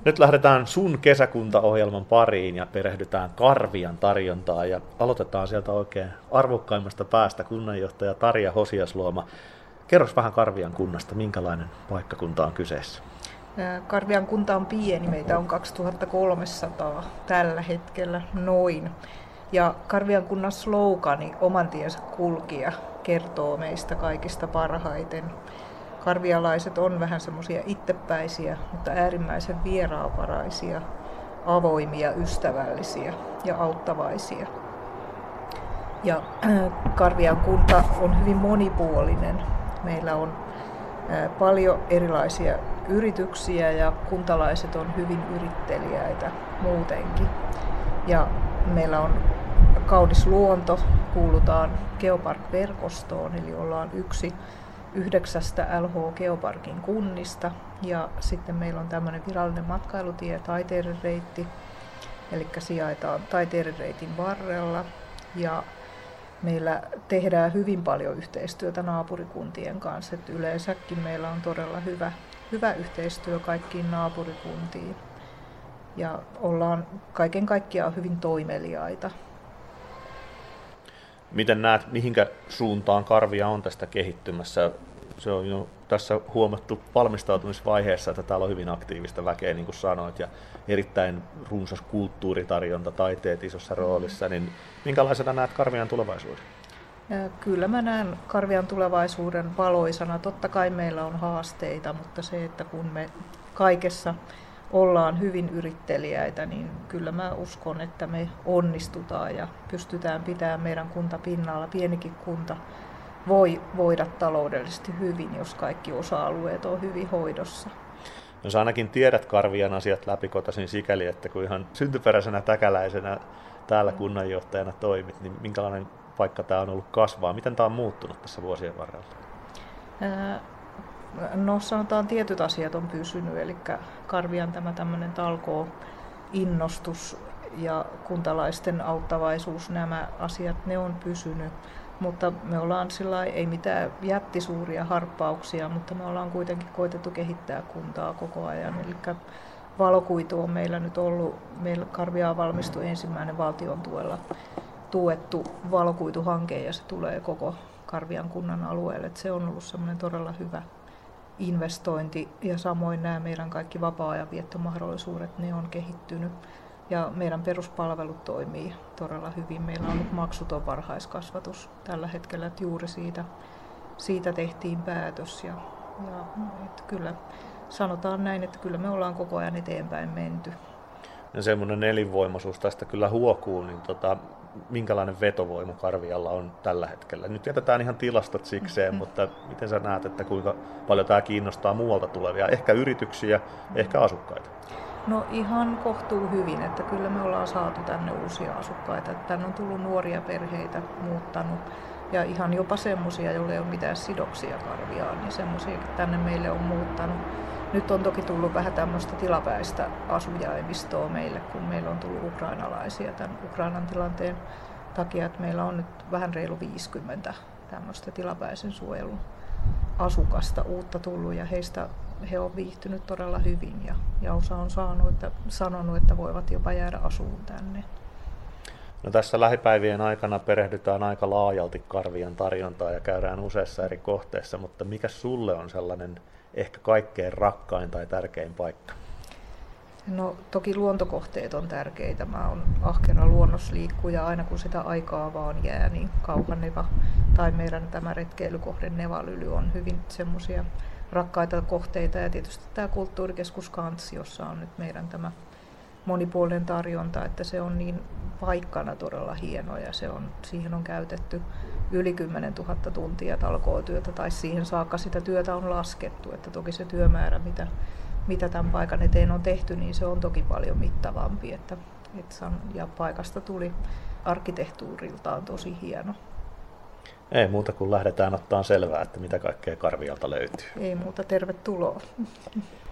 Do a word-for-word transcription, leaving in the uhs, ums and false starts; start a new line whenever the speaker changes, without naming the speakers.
Nyt lähdetään sun kesäkuntaohjelman pariin ja perehdytään Karvian tarjontaan ja aloitetaan sieltä oikein arvokkaimmasta päästä kunnanjohtaja Tarja Hosiasluoma. Kerros vähän Karvian kunnasta, minkälainen paikkakunta on kyseessä?
Karvian kunta on pieni, meitä on kaksituhattakolmesataa tällä hetkellä noin. Ja Karvian kunnan slogani oman tiensä kulkija kertoo meistä kaikista parhaiten. Karvialaiset on vähän semmoisia itsepäisiä, mutta äärimmäisen vieraanvaraisia, avoimia, ystävällisiä ja auttavaisia. Ja Karvian kunta on hyvin monipuolinen. Meillä on paljon erilaisia yrityksiä ja kuntalaiset on hyvin yritteliäitä muutenkin. Ja meillä on kaunis luonto, kuulutaan Geopark-verkostoon, eli ollaan yksi yhdeksästä L H Geoparkin kunnista. Ja sitten meillä on tämmöinen virallinen matkailutie, Taiteiden reitti, eli sijaitaan Taiteiden reitin varrella. Ja meillä tehdään hyvin paljon yhteistyötä naapurikuntien kanssa. Et yleensäkin meillä on todella hyvä, hyvä yhteistyö kaikkiin naapurikuntiin. Ja ollaan kaiken kaikkiaan hyvin toimeliaita.
Miten näet, mihinkä suuntaan Karvia on tästä kehittymässä? Se on jo tässä huomattu valmistautumisvaiheessa, että täällä on hyvin aktiivista väkeä, niin kuin sanoit, ja erittäin runsas kulttuuritarjonta, taiteet isossa roolissa. Niin minkälaisena näet Karvian tulevaisuuden?
Kyllä mä näen Karvian tulevaisuuden valoisana. Totta kai meillä on haasteita, mutta se, että kun me kaikessa ollaan hyvin yritteliäitä, niin kyllä mä uskon, että me onnistutaan ja pystytään pitämään meidän kunta pinnalla. Pienikin kunta voi voida taloudellisesti hyvin, jos kaikki osa-alueet on hyvin hoidossa.
No sä ainakin tiedät Karvian asiat läpikotaisin sikäli, että kun ihan syntyperäisenä täkäläisenä täällä kunnanjohtajana toimit, niin minkälainen paikka tämä on ollut kasvaa? Miten tämä on muuttunut tässä vuosien varrella?
Ää, no sanotaan tietyt asiat on pysynyt, eli Karvian tämä tämmöinen talkoo innostus ja kuntalaisten auttavaisuus, nämä asiat, ne on pysynyt. Mutta me ollaan sillä ei mitään jättisuuria harppauksia, mutta me ollaan kuitenkin koitettu kehittää kuntaa koko ajan. Eli valokuitu on meillä nyt ollut, meillä Karviaan valmistui ensimmäinen valtion tuella tuettu valokuituhanke ja se tulee koko Karvian kunnan alueelle. Et se on ollut semmoinen todella hyvä investointi ja samoin nämä meidän kaikki vapaa-ajan viettomahdollisuudet, ne on kehittynyt. Ja meidän peruspalvelut toimii todella hyvin. Meillä on nyt maksuton varhaiskasvatus tällä hetkellä, että juuri siitä, siitä tehtiin päätös. Ja, ja että kyllä sanotaan näin, että kyllä me ollaan koko ajan eteenpäin menty.
Ja semmoinen elinvoimaisuus tästä kyllä huokuu, niin tota, minkälainen vetovoima Karvialla on tällä hetkellä? Nyt jätetään ihan tilastot sikseen, mm-hmm. mutta miten sä näet, että kuinka paljon tämä kiinnostaa muualta tulevia, ehkä yrityksiä, mm-hmm. ehkä asukkaita?
No ihan kohtuu hyvin, että kyllä me ollaan saatu tänne uusia asukkaita. Että tänne on tullut nuoria perheitä muuttanut ja ihan jopa semmoisia, joille ei ole mitään sidoksia Karviaan, niin semmoisia tänne meille on muuttanut. Nyt on toki tullut vähän tämmöistä tilapäistä asujaimistoa meille, kun meillä on tullut ukrainalaisia tämän Ukrainan tilanteen takia, että meillä on nyt vähän reilu viisikymmentä tämmöistä tilapäisen suojelun asukasta uutta tullut ja heistä he on viihtynyt todella hyvin ja, ja osa on saanut, että, sanonut, että voivat jopa jäädä asuun tänne.
No tässä lähipäivien aikana perehdytään aika laajalti Karvian tarjontaa ja käydään useassa eri kohteessa, mutta mikä sulle on sellainen ehkä kaikkein rakkain tai tärkein paikka?
No toki luontokohteet on tärkeitä. Mä oon ahkera luonnosliikkuja aina kun sitä aikaa vaan jää, niin Kauhaneva tai meidän tämä retkeilykohde Nevalyly on hyvin semmoisia rakkaita kohteita ja tietysti tämä kulttuurikeskus Kantsi, jossa on nyt meidän tämä monipuolinen tarjonta, että se on niin paikkana todella hieno ja se on, siihen on käytetty yli kymmenen tuhatta tuntia talkootyötä tai siihen saakka sitä työtä on laskettu, että toki se työmäärä, mitä, mitä tämän paikan eteen on tehty, niin se on toki paljon mittavampi, että, että ja paikasta tuli arkkitehtuuriltaan tosi hieno.
Ei muuta kuin lähdetään ottaa selvää, että mitä kaikkea Karvialta löytyy.
Ei muuta, tervetuloa.